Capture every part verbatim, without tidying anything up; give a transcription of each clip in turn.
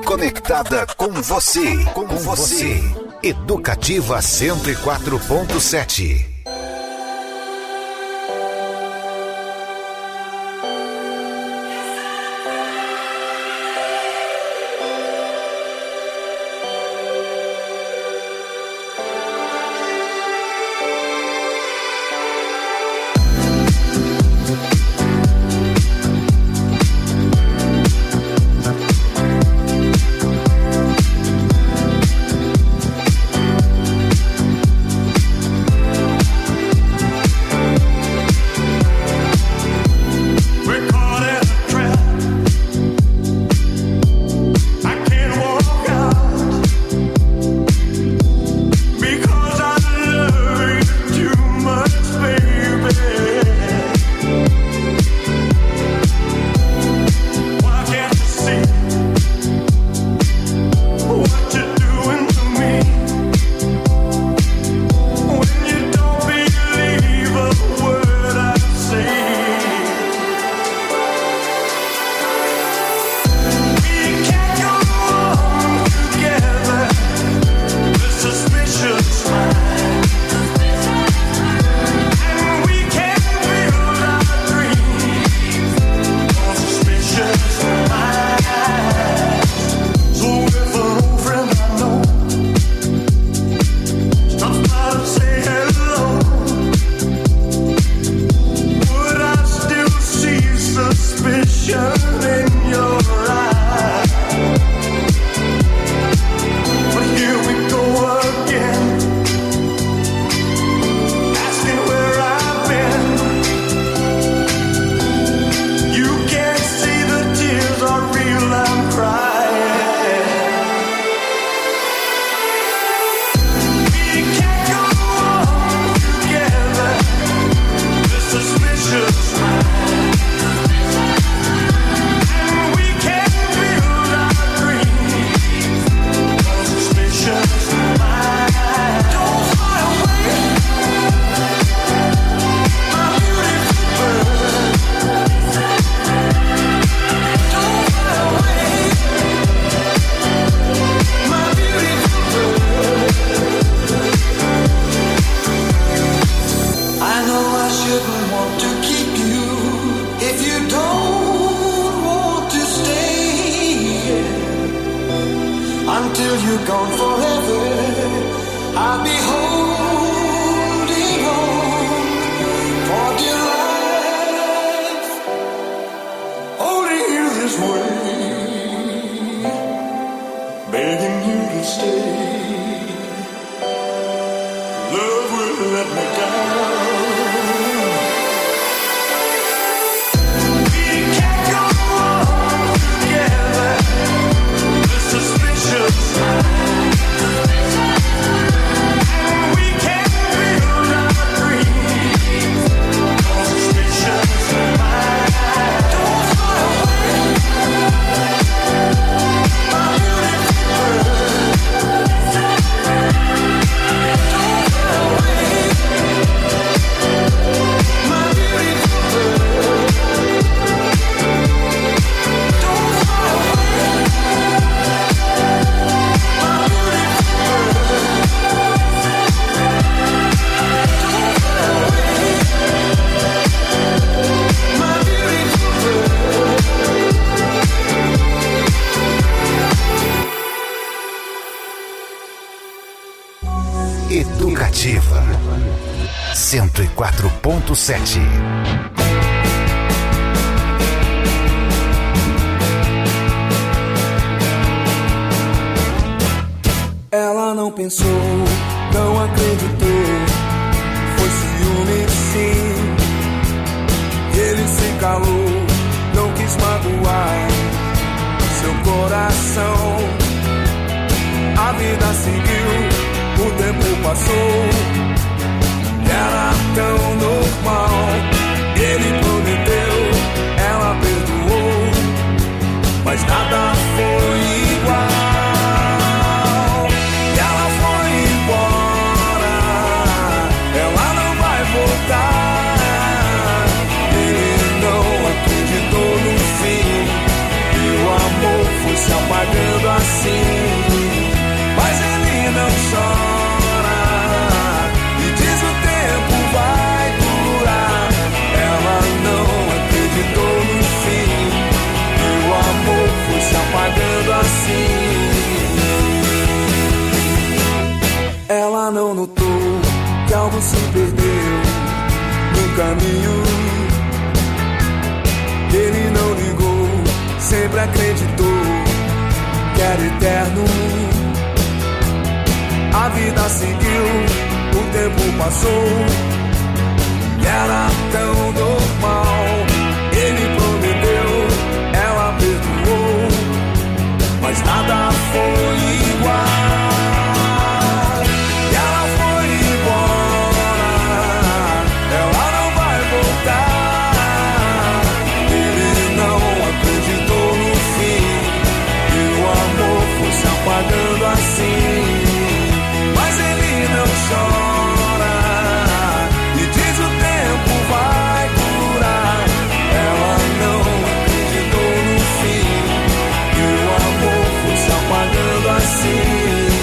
conectada com você, com você. Educativa cento e quatro ponto sete. Educativa cento e quatro ponto sete. Ela não pensou, não acreditou, foi ciúme sim. Ele se calou, não quis magoar seu coração. A vida seguiu, o tempo passou, era tão normal. Ele prometeu, ela perdoou, mas nada foi igual. E ela foi embora, ela não vai voltar. Ele não acreditou no fim, e o amor foi se apagando assim. não se perdeu no caminho. Ele não ligou, sempre acreditou que era eterno. A vida seguiu, o tempo passou, e era tão normal. Ele prometeu, ela perdoou, mas nada foi igual. E ela foi embora, ela não vai voltar. Ele não acreditou no fim, e o amor foi se apagando assim. Mas ele não chora e diz o tempo vai curar. Ela não acreditou no fim, e o amor foi se apagando assim.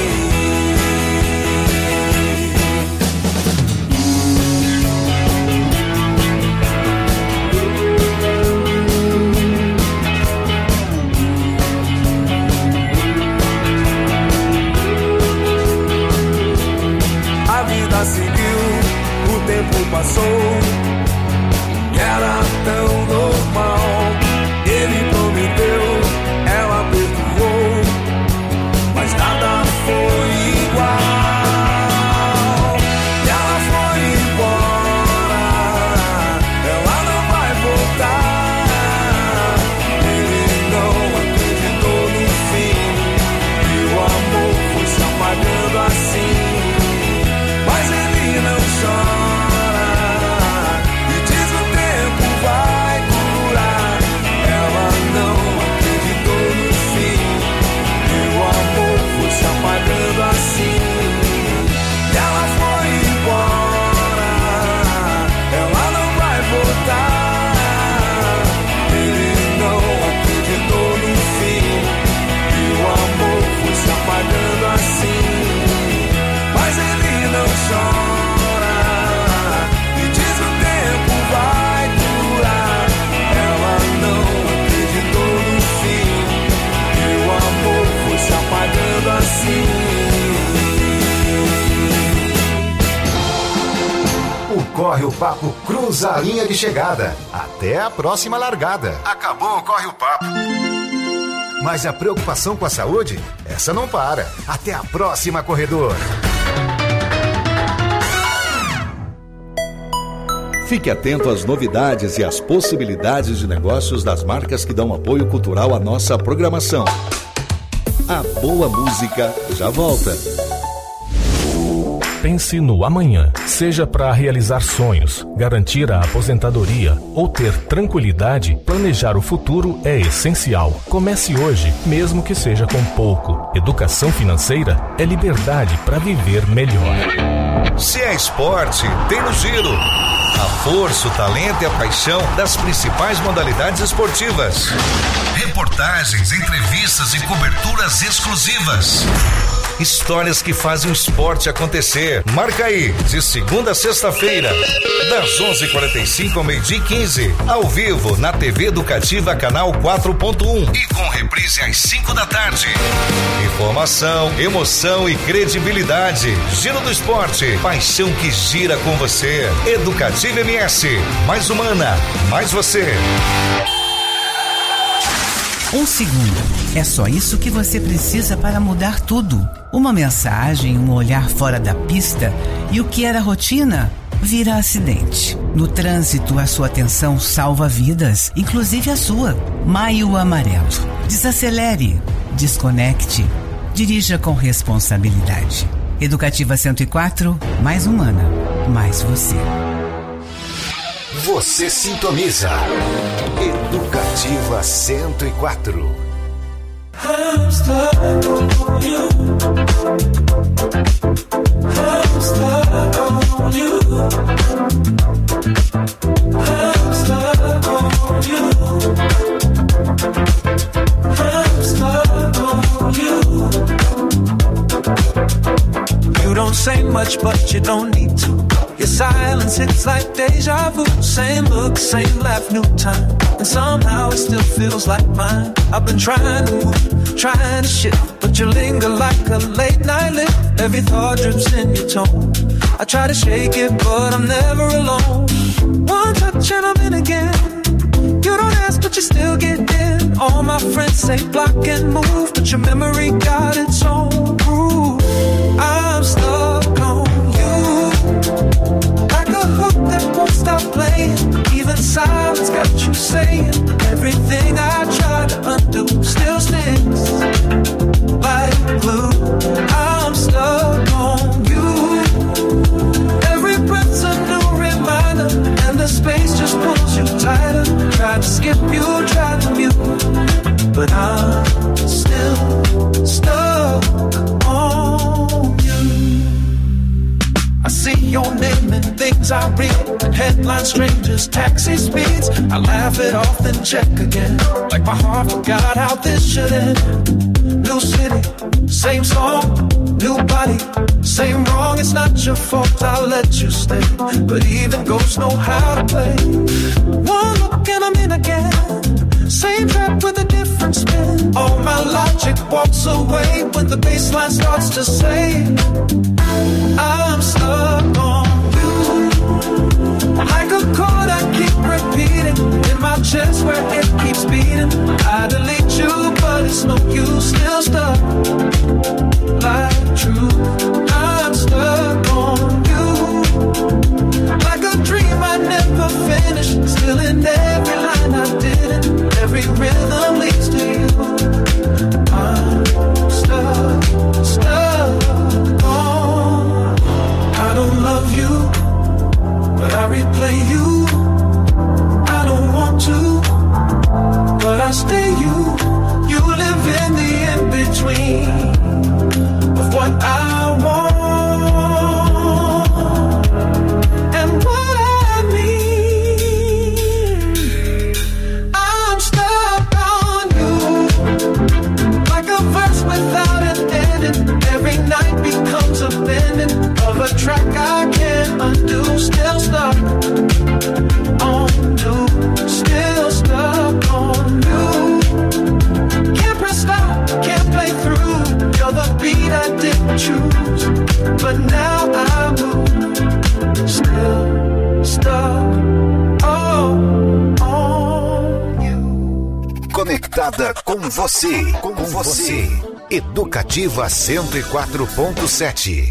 A vida seguiu, o tempo passou, e era tão normal. Ele prometeu, ela perdoou, mas nada foi igual. E ela foi embora, ela não vai voltar. Ele não acreditou no fim, e o amor foi se apagando assim. Mas ele não chora e diz o tempo vai curar. Ela não acreditou no fim, e o amor foi se apagando assim. E ela foi embora, ela não vai voltar. Ele não acreditou no fim, e o amor foi se apagando assim. Mas ele não chora e diz o tempo vai curar. Ela não acreditou no fim, e o amor foi se apagando assim. O Corre o Papo cruza a linha de chegada. Até a próxima largada. Acabou o Corre o Papo. Mas a preocupação com a saúde, essa não para. Até a próxima, corredor. Fique atento às novidades e às possibilidades de negócios das marcas que dão apoio cultural à nossa programação. A boa música já volta. Pense no amanhã, seja para realizar sonhos, garantir a aposentadoria ou ter tranquilidade, planejar o futuro é essencial. Comece hoje, mesmo que seja com pouco. Educação financeira é liberdade para viver melhor. Se é esporte, tem no Giro. A força, o talento e a paixão das principais modalidades esportivas. Reportagens, entrevistas e coberturas exclusivas. Histórias que fazem o esporte acontecer. Marca aí, de segunda a sexta-feira, das onze e quarenta e cinco ao meio-dia e quinze, ao vivo na T V Educativa Canal quatro ponto um e com reprise às cinco da tarde. Informação, emoção e credibilidade. Giro do Esporte, paixão que gira com você. Educativa M S, mais humana, mais você. Um segundo. É só isso que você precisa para mudar tudo. Uma mensagem, um olhar fora da pista e o que era rotina vira acidente. No trânsito, a sua atenção salva vidas, inclusive a sua. Maio Amarelo. Desacelere, desconecte, dirija com responsabilidade. Educativa cento e quatro, mais humana, mais você. Você sintoniza Educativa cento e quatro. I'm stuck on you. I'm stuck on you. I'm stuck on you. I'm stuck on you. You don't say much, but you don't need to. Your silence hits like deja vu. Same look, same laugh, new time. And somehow it still feels like mine. I've been trying to move, trying to shift, but you linger like a late night lift. Every thought drips in your tone. I try to shake it, but I'm never alone. One touch and I'm in again. You don't ask, but you still get in. All my friends say block and move, but your memory got its own groove. I'm stuck on you, like a hook that won't stop playing. Even silence got you saying everything I try to undo still sticks like glue. I'm stuck on you. Every breath's a new reminder, and the space just pulls you tighter. Try to skip you, try to mute, but I'm still stuck on you. I see your name in things I read, headlines, strangers, taxi speeds. I laugh it off and check again, like my heart forgot how this should end. New city, same song, new body, same wrong. It's not your fault, I'll let you stay, but even ghosts know how to play. One look and I'm in again, same trap with a different spin. All my logic walks away when the bass line starts to say I'm stuck on you. Like a chord I keep repeating in my chest where it keeps beating. I delete you, but it's no use, still stuck like truth. I'm stuck on you, like a dream I never finished. Still in every line I didn't, every rhythm leads to you. I'm stuck, stuck on. I don't love you, but I replay you. I don't want to, but I stay you. You live in the in-between of what I want and what I need. I'm stuck on you, like a verse without an ending. Every night becomes a bending of a track I can't undo. Still stuck on you, still stuck on you. Can't press stop, can't play through. You're the beat I didn't choose, but now I move. Still stuck oh, on you. Conectada com você, com você. Educativa cento e quatro ponto sete.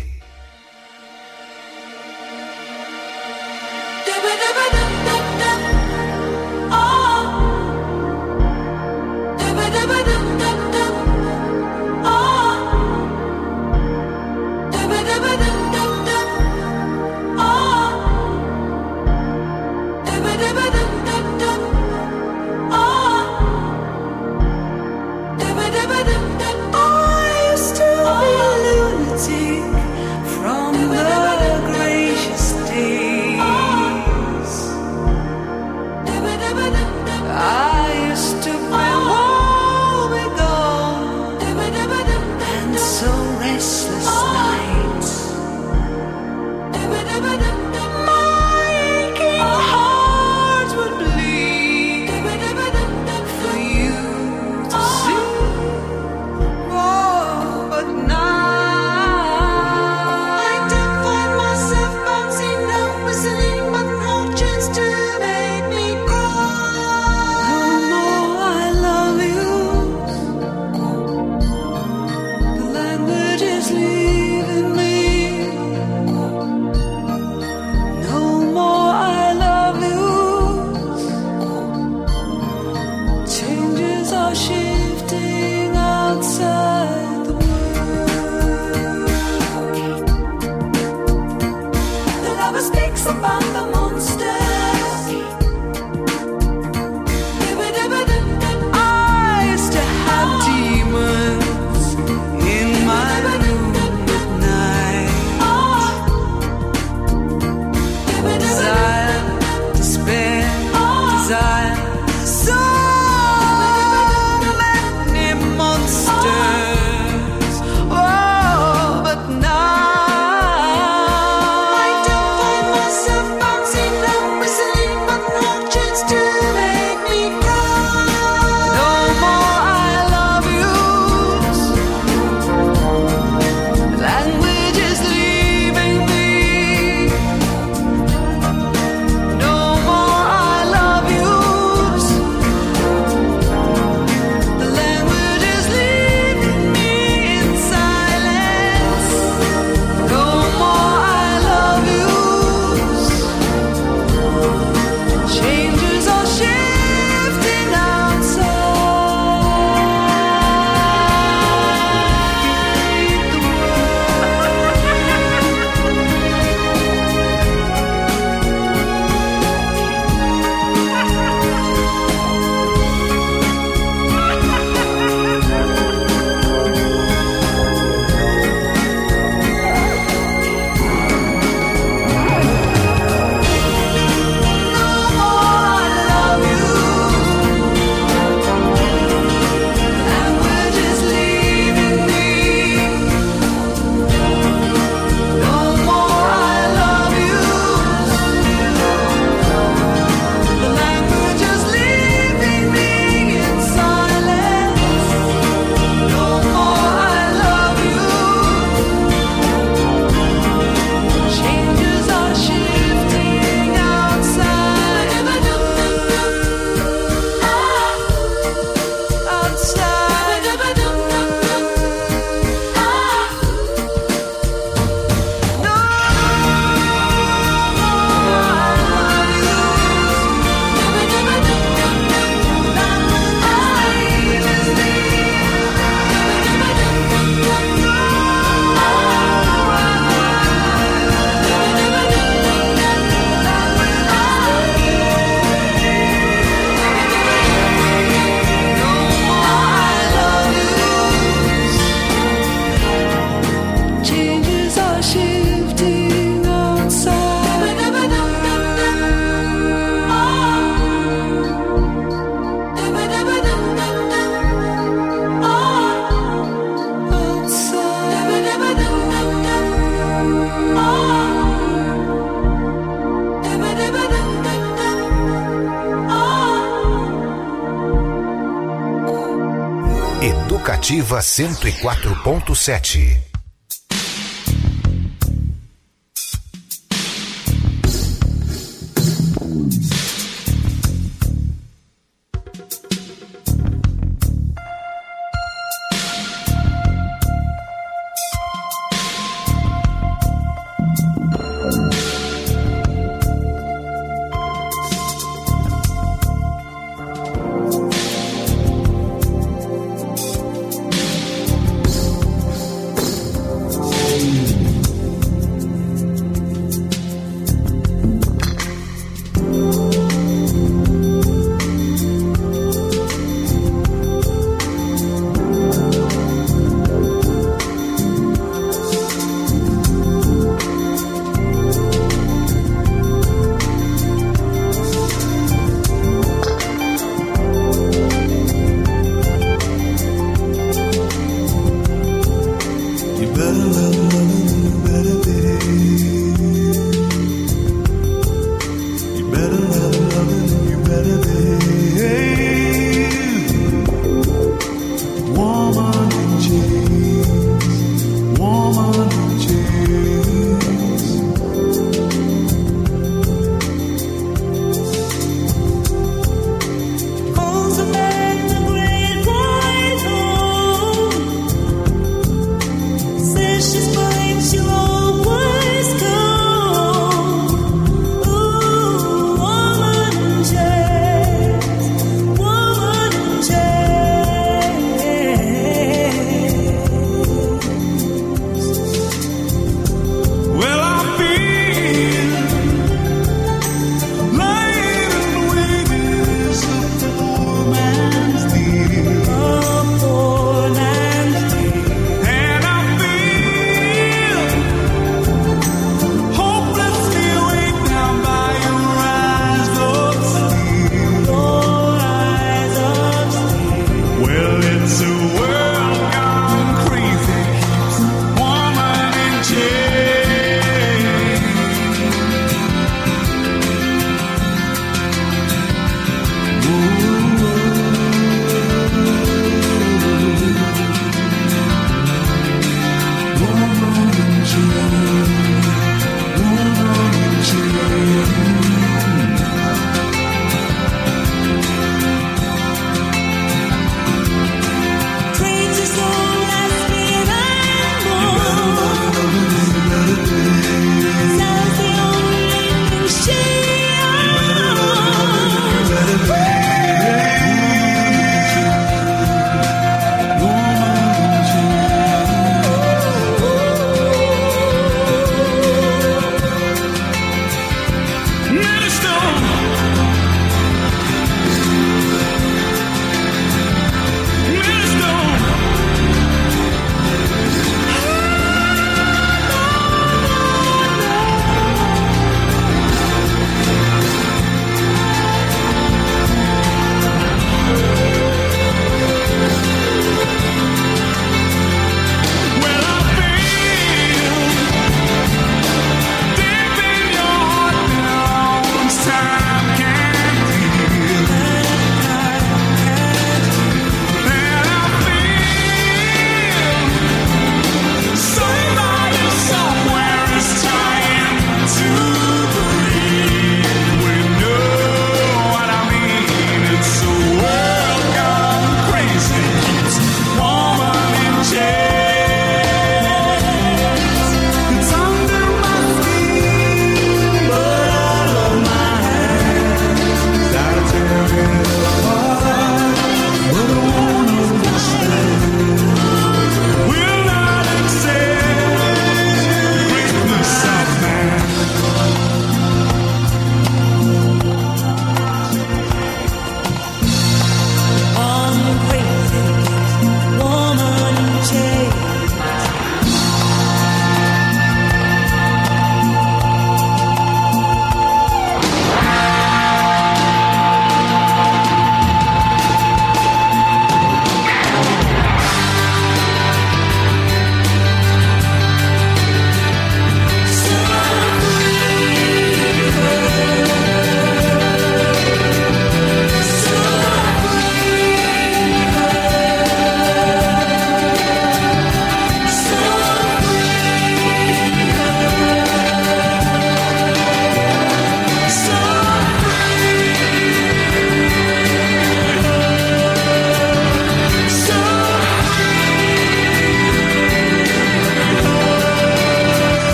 I used to be a lunatic. Ativa cento e quatro ponto sete.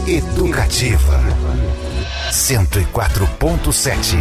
Educativa cento e quatro ponto sete.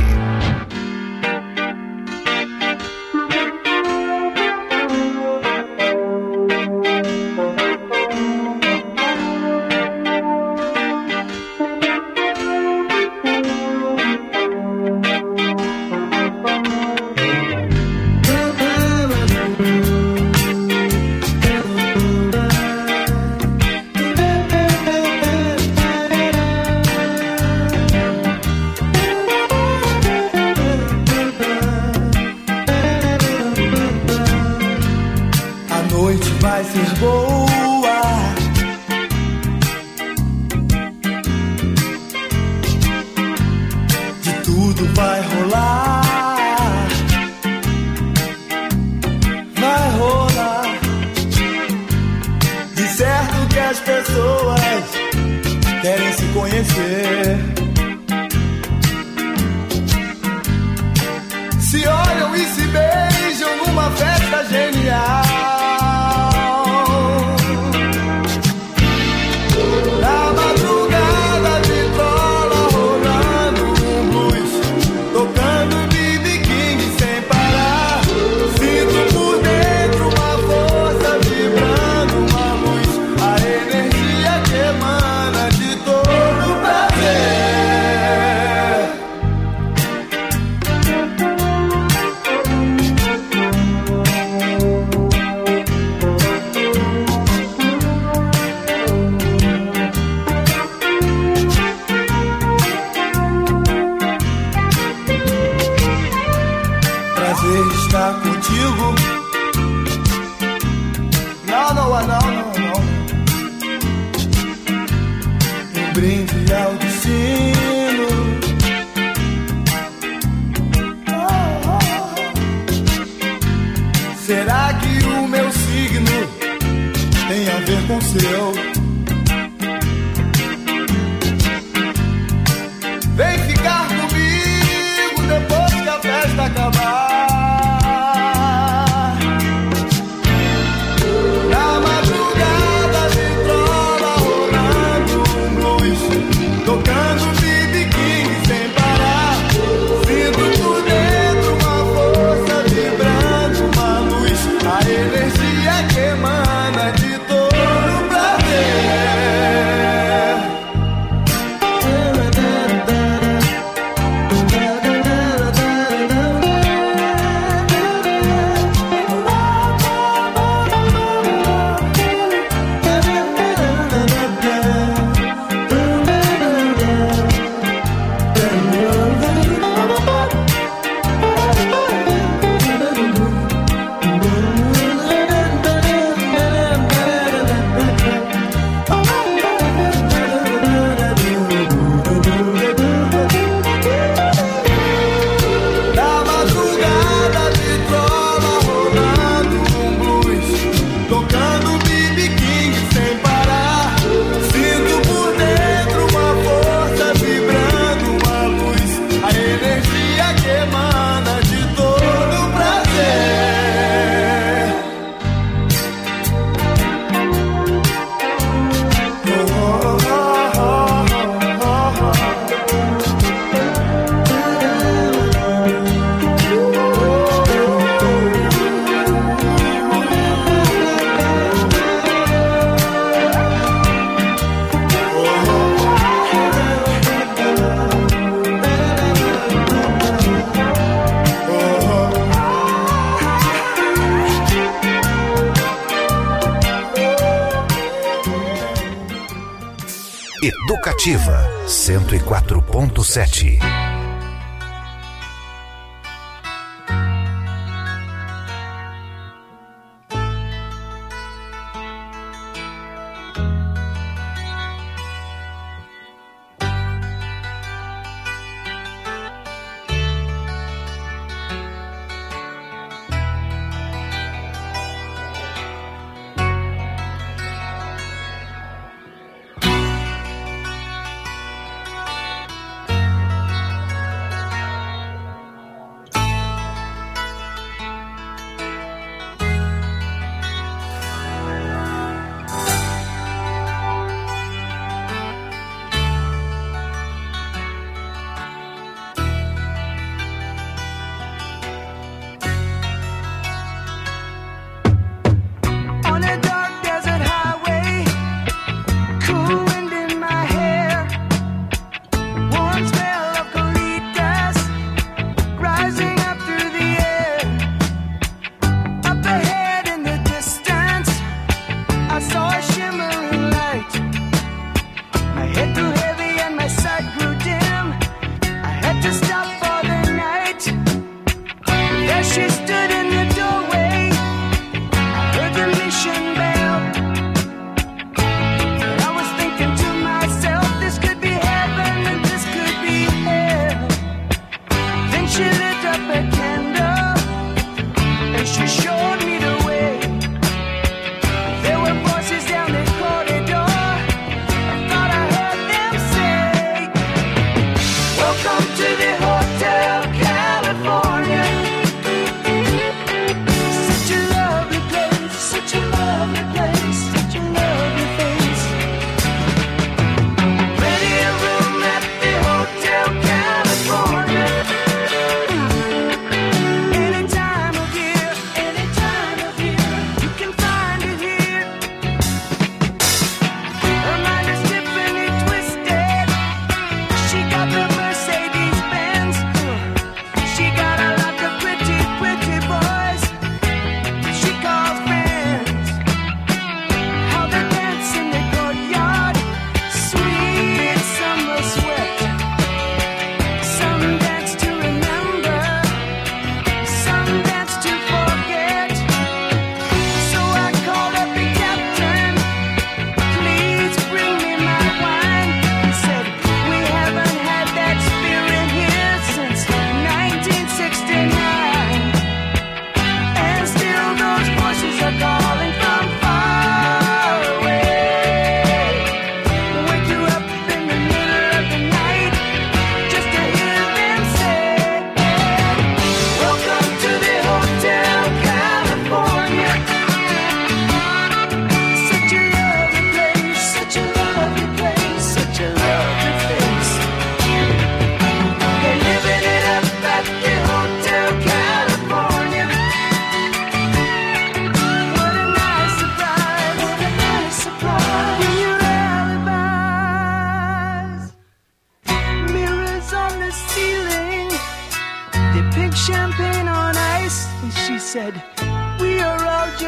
Educativa cento e quatro ponto sete.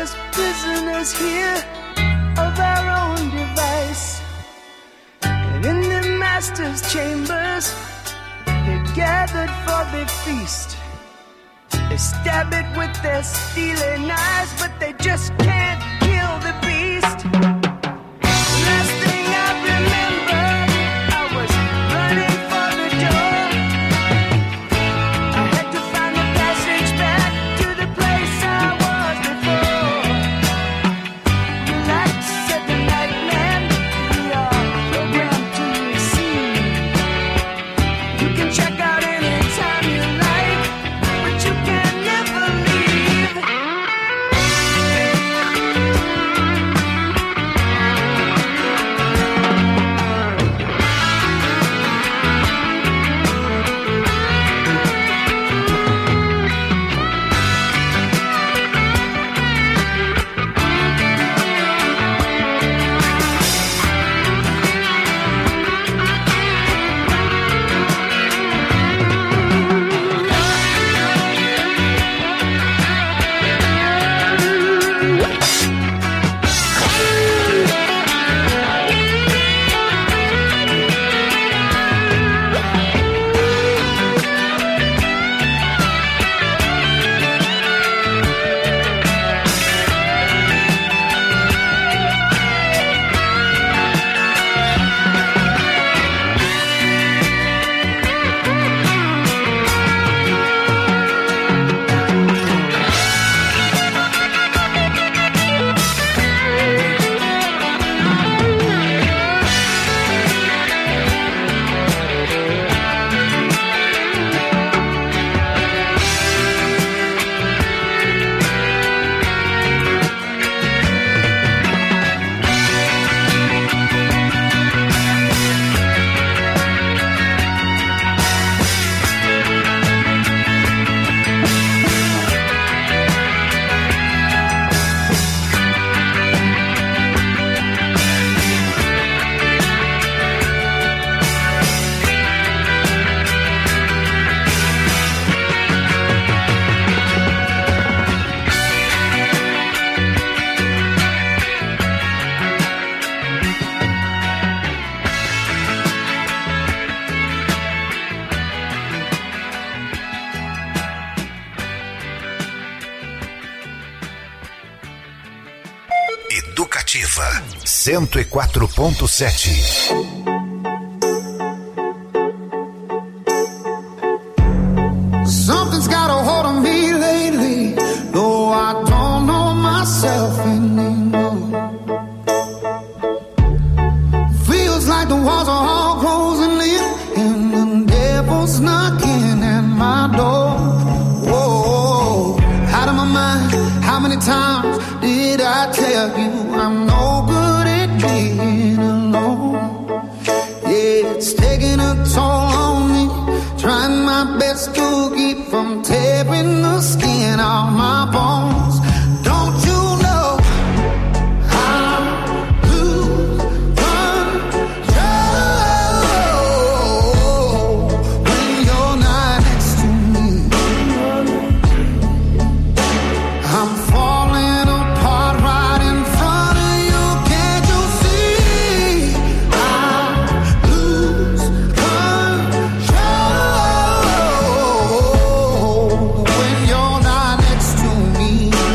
us prisoners here of our own device. And in the master's chambers, they gathered for the feast. They stab it with their steely knives, but they just can't kill the beast. Last thing I remember, I was running for the door. I had to find the passage back to the place I was before. Relax, said the night man, we are programmed to receive. You can check out anytime you like, but you can never leave. Educativa cento e quatro ponto sete. Something's got a hold on me lately, though I don't know myself anymore. Feels like the walls are all closing in, and the devil's knocking at my door. Whoa, out of my mind, how many times did I tell you I'm no good at being alone? Yeah, it's taking a toll on me, trying my best to keep from tearing the skin off my bones. Don't you know I lose control when you're not next to me? I'm falling apart right in front of you. Can't you see? I lose control when you're not next to me.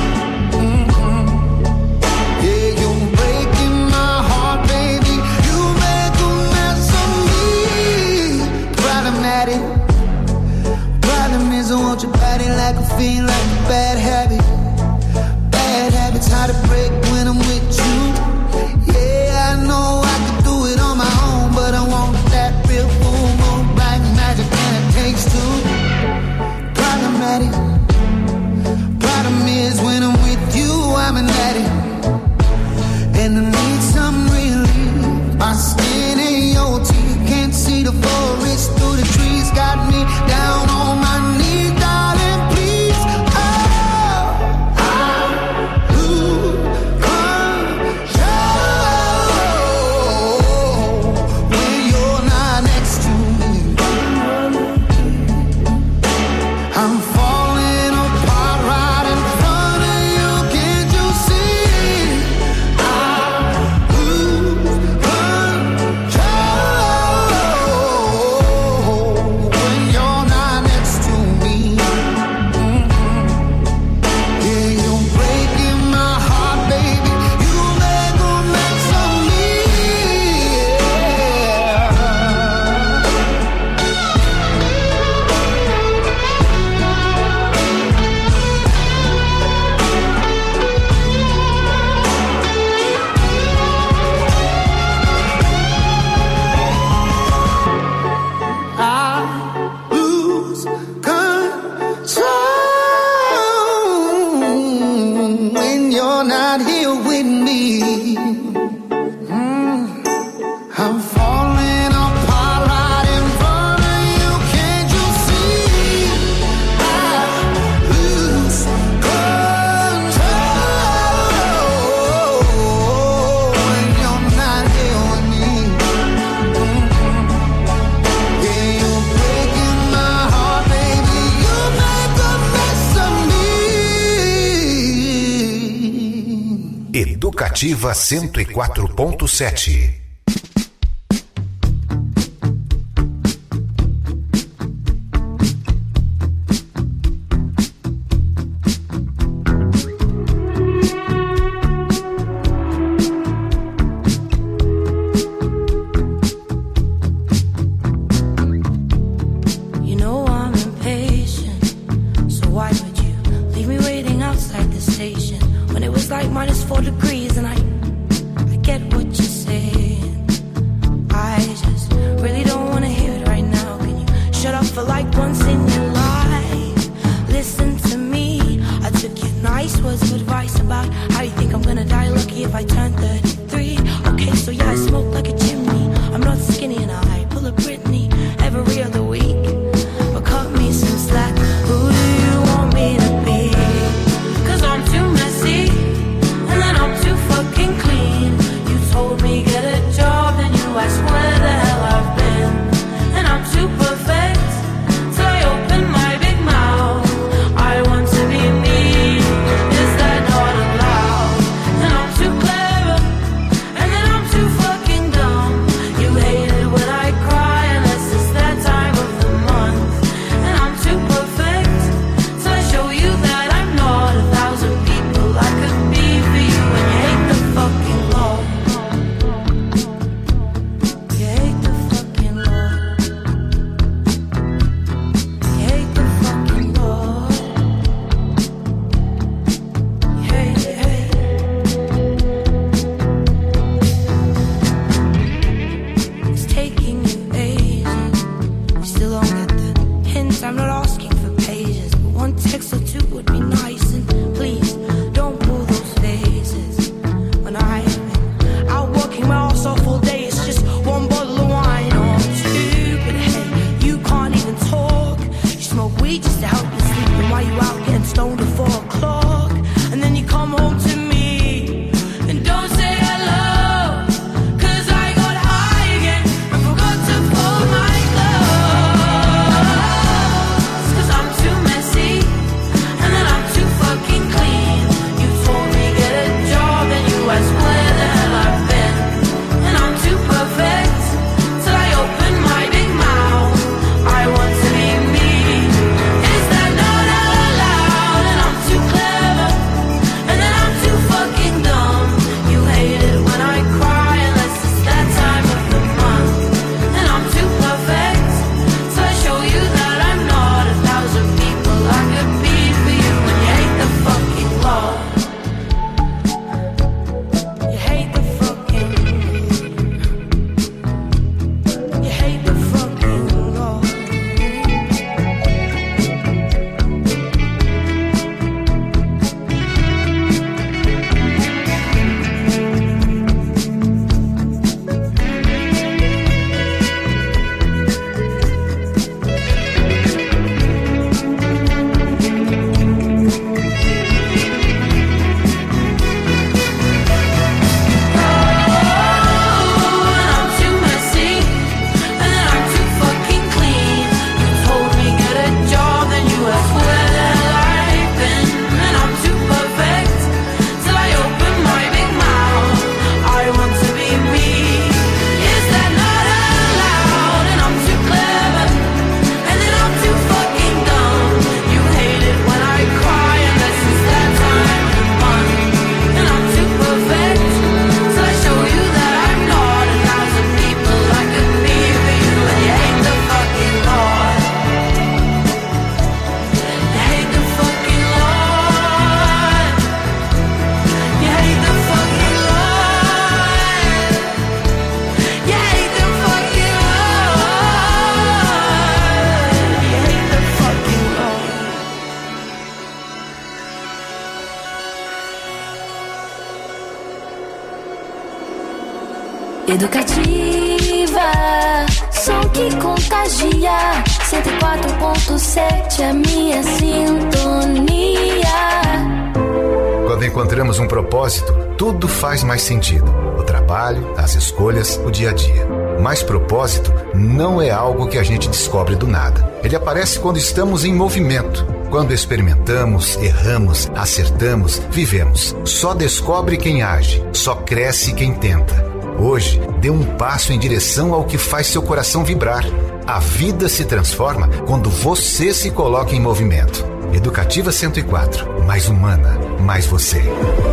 Educativa cento e quatro ponto sete. Educativa, som que contagia. Cento e quatro ponto sete, a minha sintonia. Quando encontramos um propósito, tudo faz mais sentido. O trabalho, as escolhas, o dia a dia. Mas propósito não é algo que a gente descobre do nada. Ele aparece quando estamos em movimento. Quando experimentamos, erramos, acertamos, vivemos. Só descobre quem age, só cresce quem tenta. Hoje, dê um passo em direção ao que faz seu coração vibrar. A vida se transforma quando você se coloca em movimento. Educativa cento e quatro. Mais humana, mais você.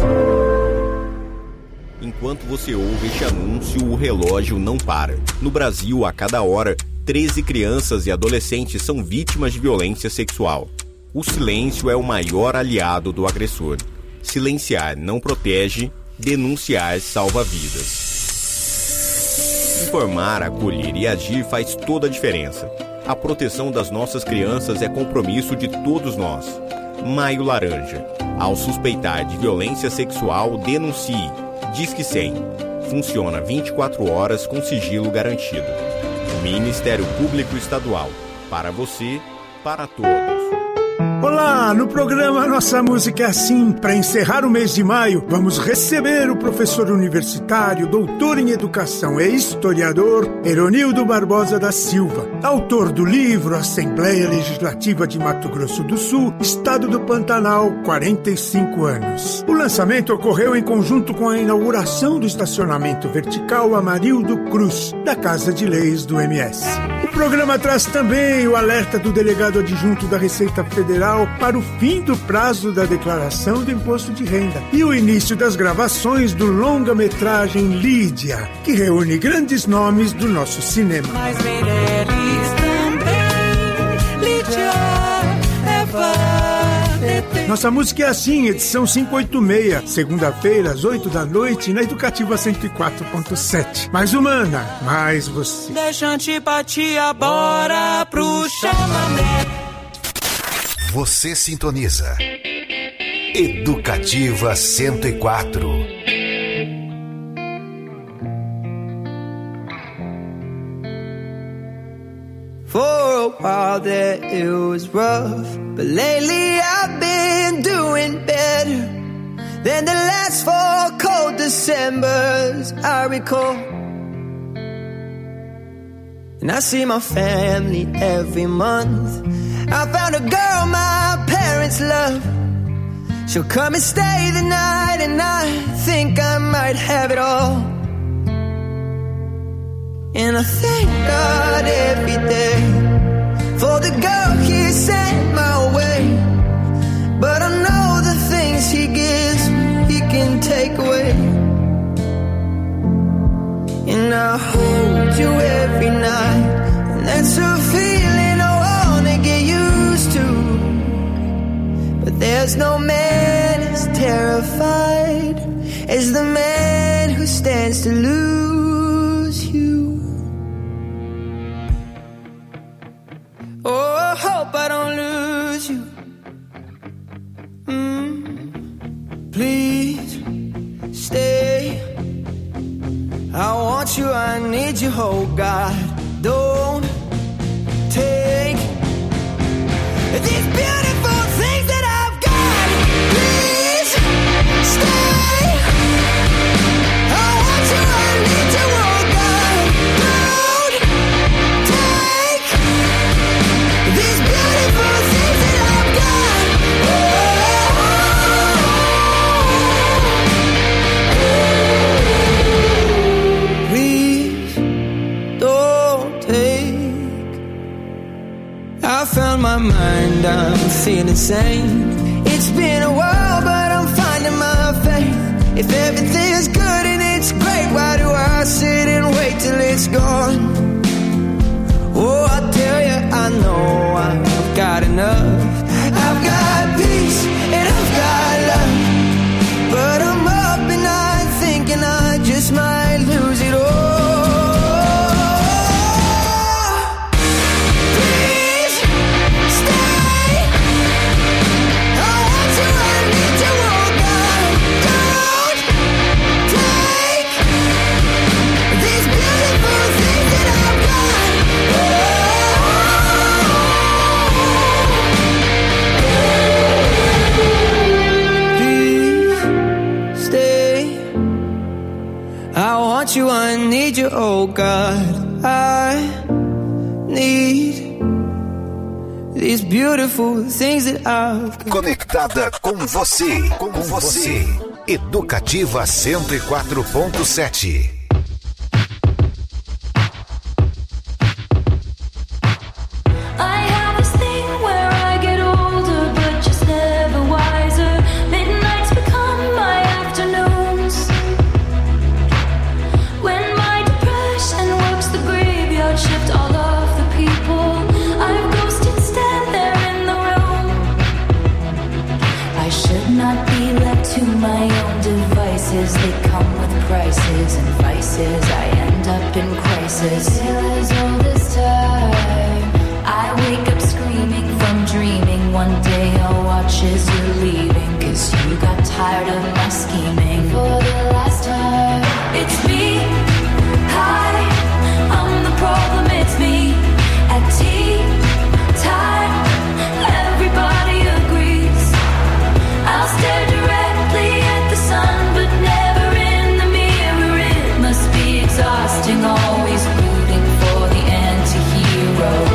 Enquanto você ouve este anúncio, o relógio não para. No Brasil, a cada hora, treze crianças e adolescentes são vítimas de violência sexual. O silêncio é o maior aliado do agressor. Silenciar não protege, denunciar salva vidas. Informar, acolher e agir faz toda a diferença. A proteção das nossas crianças é compromisso de todos nós. Maio Laranja. Ao suspeitar de violência sexual, denuncie. Disque cem. Funciona vinte e quatro horas com sigilo garantido. Ministério Público Estadual. Para você, para todos. Olá, no programa Nossa Música é Assim. Para encerrar o mês de maio, vamos receber o professor universitário, doutor em educação e historiador, Eronildo Barbosa da Silva, autor do livro Assembleia Legislativa de Mato Grosso do Sul, Estado do Pantanal, quarenta e cinco anos. O lançamento ocorreu em conjunto com a inauguração do estacionamento vertical Amarildo Cruz, da Casa de Leis do M S. O programa traz também o alerta do delegado adjunto da Receita Federal para o fim do prazo da declaração do imposto de renda e o início das gravações do longa-metragem Lídia, que reúne grandes nomes do nosso cinema. Mas Meirelles também, Lídia, Eva, Nossa Música é Assim, edição quinhentos e oitenta e seis, segunda-feira, às oito da noite, na Educativa cento e quatro ponto sete. Mais humana, mais você. Deixa antipatia, bora pro chamamé. Você sintoniza Educativa cento e quatro. For a while there it was rough, but lately I've been doing better than the last four cold Decembers I recall. And I see my family every month. I found a girl my parents love. She'll come and stay the night, and I think I might have it all. And I thank God every day for the girl He sent my way. But I know the things He gives He can take away. And I hold you every night, and that's a feeling I wanna get used to. But there's no man as terrified as the man who stands to lose you. Oh, I hope I don't lose you. Mm, please stay. I want you, I need you, oh God. Don't take these beautiful things that I've got. Please stay. I want you, I need you, oh God. Don't take these beautiful things that I've got. Oh, please don't take. I found my mind, I'm feeling sane. It's been a while, but I'm finding my faith. If everything's good and it's great, why do I sit and wait till it's gone? Oh, I tell you, I know I've got enough. I've got peace and I've got love, but I'm up and night thinking I just might lose it all. You, I need you, oh God. I need these beautiful things that I've got. Conectada com você, com você. Educativa cento e quatro ponto sete. They come with prices and vices. I end up in crisis. As all this time, I wake up screaming from dreaming. One day I'll watch as you're leaving, 'cause you got tired of my scheming. For the last time, it's me. Hi, I'm the problem, it's me. At tea time, everybody agrees. I'll stare directly at the sun, but never in the mirror. It must be exhausting, always rooting for the anti-hero.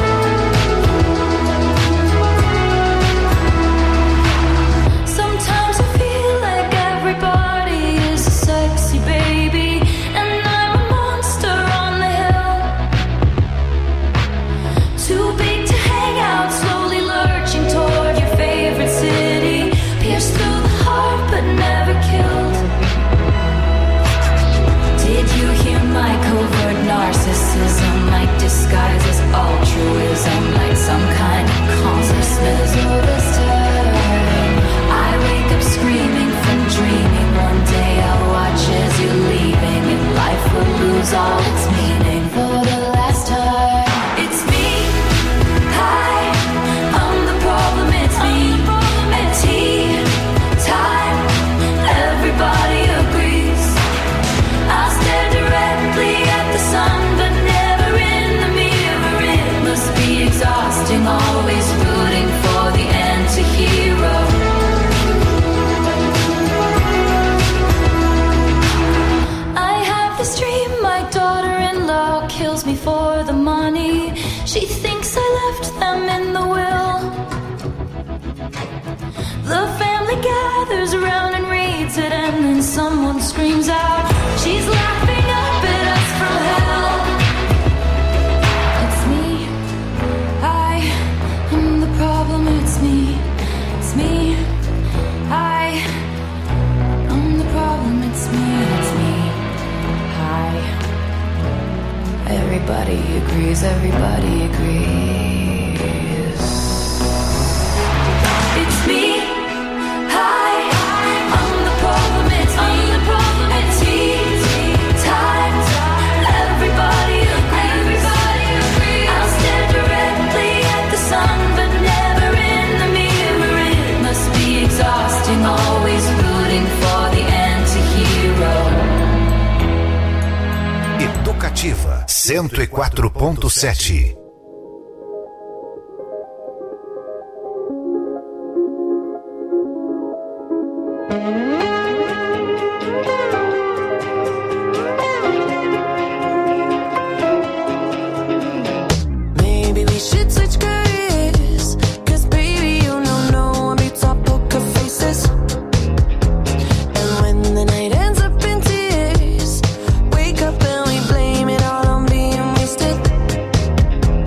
Sometimes I feel like everybody is a sexy baby, and I'm a monster on the hill. Too big to hang out, slowly lurching toward your favorite city. Pierced through the heart, but never killed. Did you hear my covert narcissism? Like disguise as altruism, like some kind of consciousness. All this time, I wake up screaming from dreaming. One day I'll watch as you're leaving, and life will lose all its meaning. For the last time, it's me. Hi, I'm the problem, it's me. At tea time, everybody agrees. I'll stare directly at the sun, but never in the mirror. It must be exhausting, always rooting for the anti-hero. I have this dream, my daughter-in-law kills me for the money. She thinks I left them in the will. The family gathers around and reads it, and then someone screams out, she's laughing up at us from hell. It's me. I am the problem, it's me. It's me. I am the problem, it's me. It's me. Hi. Everybody agrees, everybody agrees. It's me. Hi, I'm the problem, it's me. I'm the problem, it's tea time. Everybody agrees. Everybody agrees. I'll stare directly at the sun, but never in the mirror. It must be exhausting, always rooting for the anti-hero. Educativa cento e quatro ponto sete. Maybe we should switch careers, 'cause baby, you know no one beats our poker faces. And when the night ends up in tears, wake up and we blame it all on being wasted.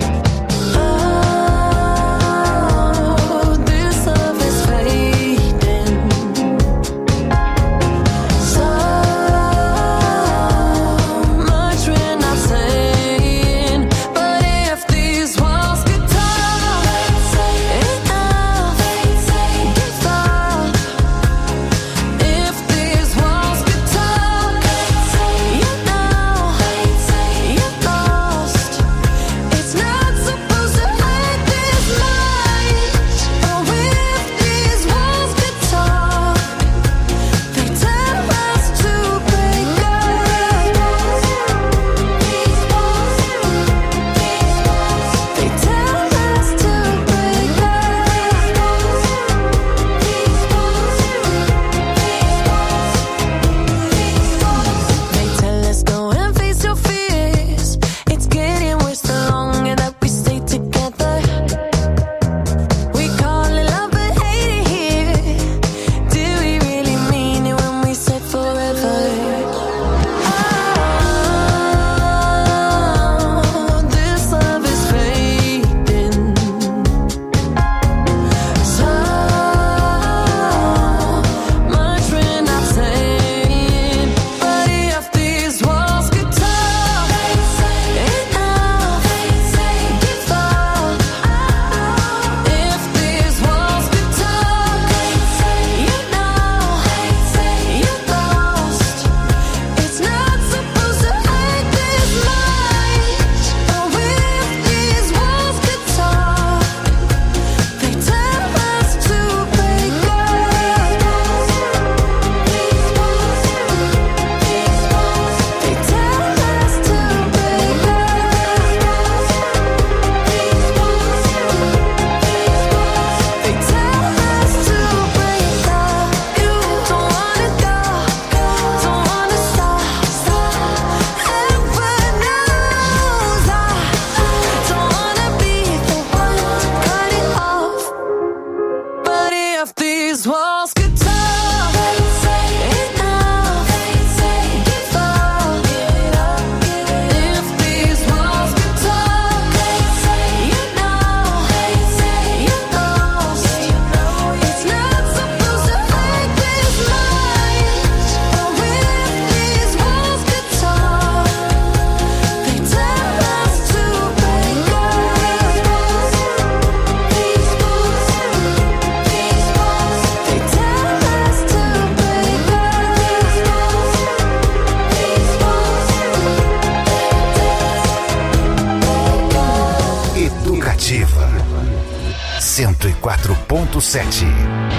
cento e quatro ponto sete.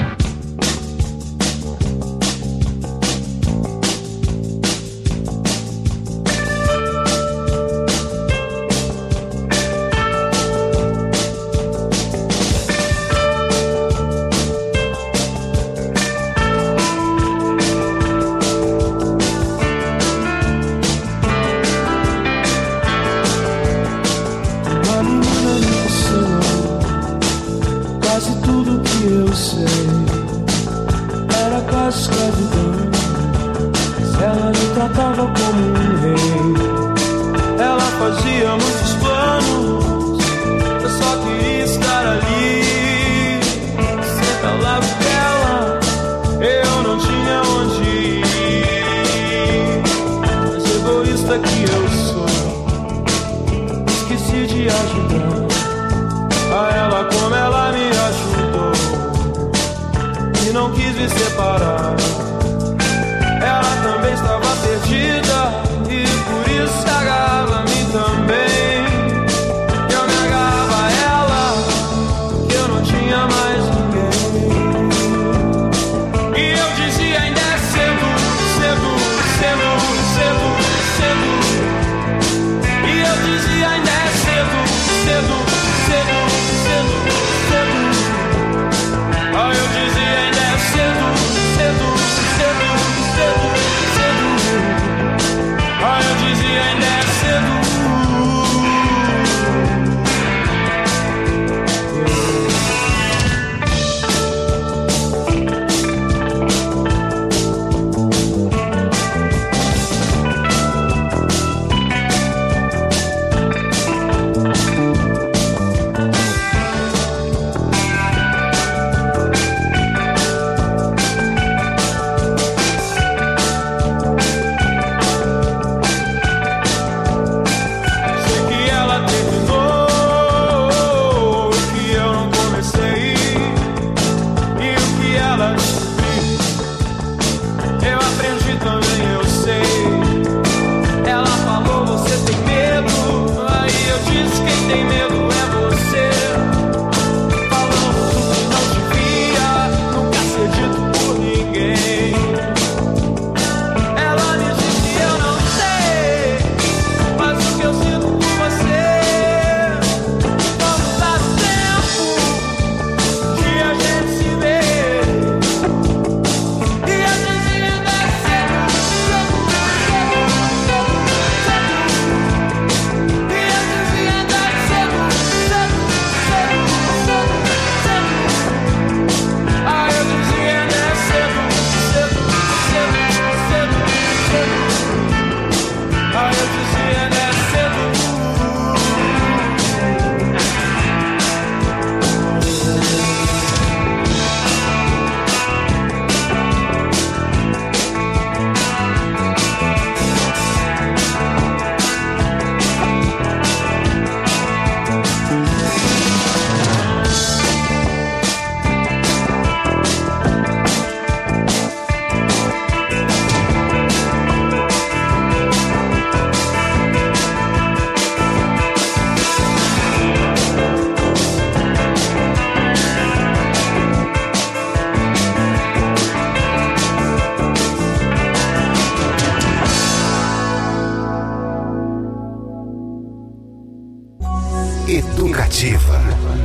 Educativa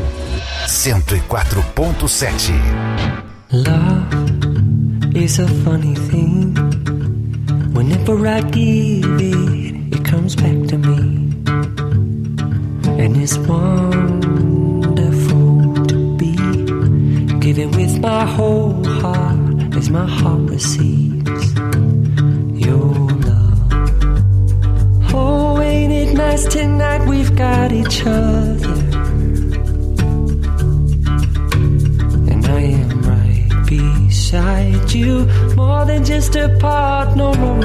cento e quatro ponto sete. Love is a funny thing. Whenever I give it, it comes back to me. And it's wonderful to be giving with my whole heart as my heart receives your love. Oh, ain't it nice tonight we've got each other. Beside you, more than just a partner or